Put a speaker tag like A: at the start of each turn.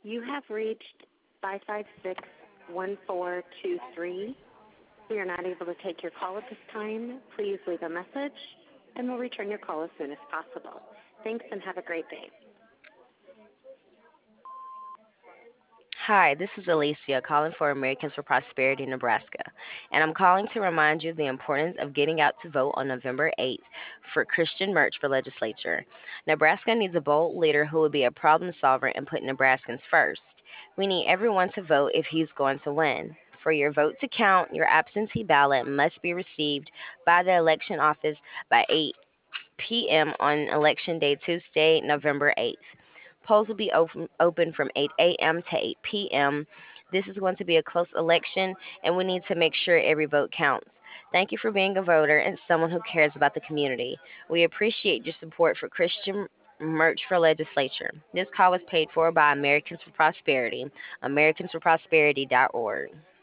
A: You have reached 556-1423. We are not able to take your call at this time. Please leave a message, and we'll return your call as soon as possible. Thanks, and have a great day.
B: Hi, this is Alicia calling for Americans for Prosperity, Nebraska. And I'm calling to remind you of the importance of getting out to vote on November 8th for Christian Merch for legislature. Nebraska needs a bold leader who will be a problem solver and put Nebraskans first. We need everyone to vote if he's going to win. For your vote to count, your absentee ballot must be received by the election office by 8 p.m. on Election Day, Tuesday, November 8th. Polls will be open from 8 a.m. to 8 p.m. This is going to be a close election, and we need to make sure every vote counts. Thank you for being a voter and someone who cares about the community. We appreciate your support for Christian Merch for Legislature. This call was paid for by Americans for Prosperity, americansforprosperity.org.